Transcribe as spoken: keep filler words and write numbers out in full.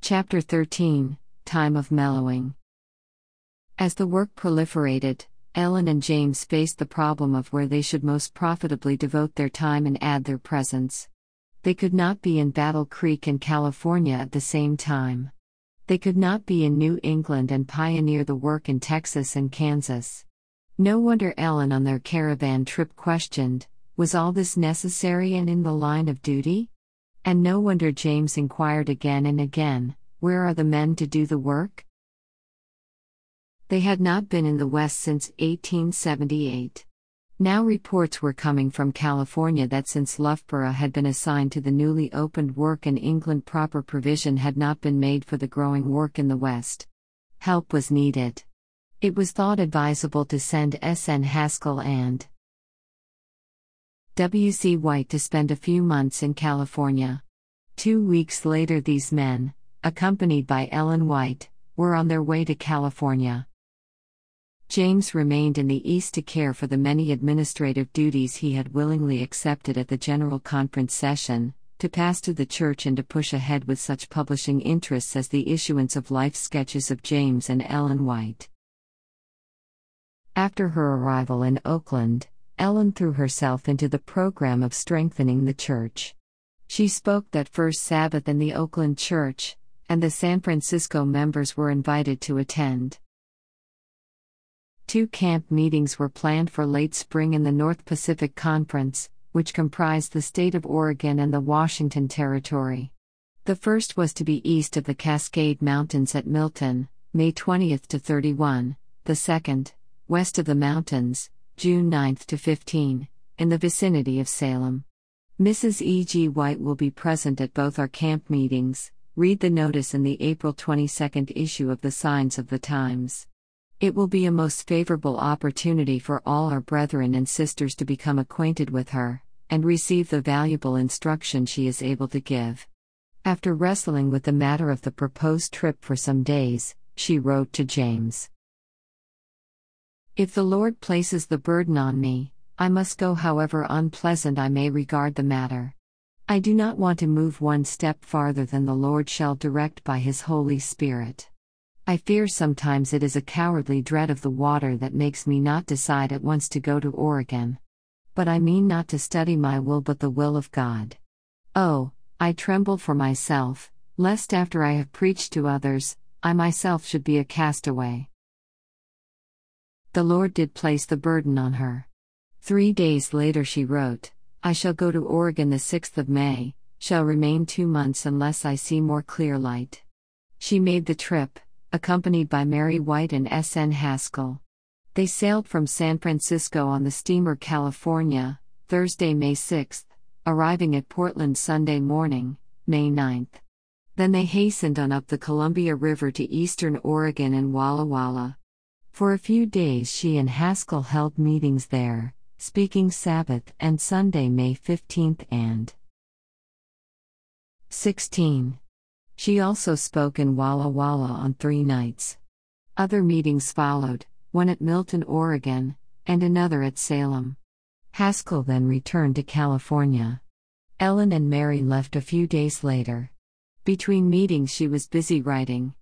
Chapter thirteen Time of Mellowing. As the work proliferated, Ellen and James faced the problem of where they should most profitably devote their time and add their presence. They could not be in Battle Creek in California at the same time. They could not be in New England and pioneer the work in Texas and Kansas. No wonder Ellen on their caravan trip questioned, was all this necessary and in the line of duty? And no wonder James inquired again and again, where are the men to do the work? They had not been in the West since eighteen seventy-eight. Now reports were coming from California that since Loughborough had been assigned to the newly opened work in England, proper provision had not been made for the growing work in the West. Help was needed. It was thought advisable to send S N Haskell and W C White to spend a few months in California. Two weeks later, these men, accompanied by Ellen White, were on their way to California. James remained in the East to care for the many administrative duties he had willingly accepted at the General Conference session, to pastor the church and to push ahead with such publishing interests as the issuance of life sketches of James and Ellen White. After her arrival in Oakland, Ellen threw herself into the program of strengthening the church. She spoke that first Sabbath in the Oakland church, and the San Francisco members were invited to attend. Two camp meetings were planned for late spring in the North Pacific Conference, which comprised the state of Oregon and the Washington Territory. The first was to be east of the Cascade Mountains at Milton, May twentieth to thirty-first, the second, west of the mountains, June ninth to fifteenth, in the vicinity of Salem. Missus E G White will be present at both our camp meetings. Read the notice in the April twenty-second issue of the Signs of the Times. It will be a most favorable opportunity for all our brethren and sisters to become acquainted with her, and receive the valuable instruction she is able to give. After wrestling with the matter of the proposed trip for some days, she wrote to James, "If the Lord places the burden on me, I must go, however unpleasant I may regard the matter. I do not want to move one step farther than the Lord shall direct by His Holy Spirit. I fear sometimes it is a cowardly dread of the water that makes me not decide at once to go to Oregon. But I mean not to study my will but the will of God. Oh, I tremble for myself, lest after I have preached to others, I myself should be a castaway." The Lord did place the burden on her. Three days later she wrote, "I shall go to Oregon the sixth of May, shall remain two months unless I see more clear light." She made the trip, accompanied by Mary White and S N Haskell. They sailed from San Francisco on the steamer California, Thursday, May sixth, arriving at Portland Sunday morning, May ninth. Then they hastened on up the Columbia River to eastern Oregon and Walla Walla. For a few days she and Haskell held meetings there, speaking Sabbath and Sunday, May fifteenth and sixteenth. She also spoke in Walla Walla on three nights. Other meetings followed, one at Milton, Oregon, and another at Salem. Haskell then returned to California. Ellen and Mary left a few days later. Between meetings she was busy writing.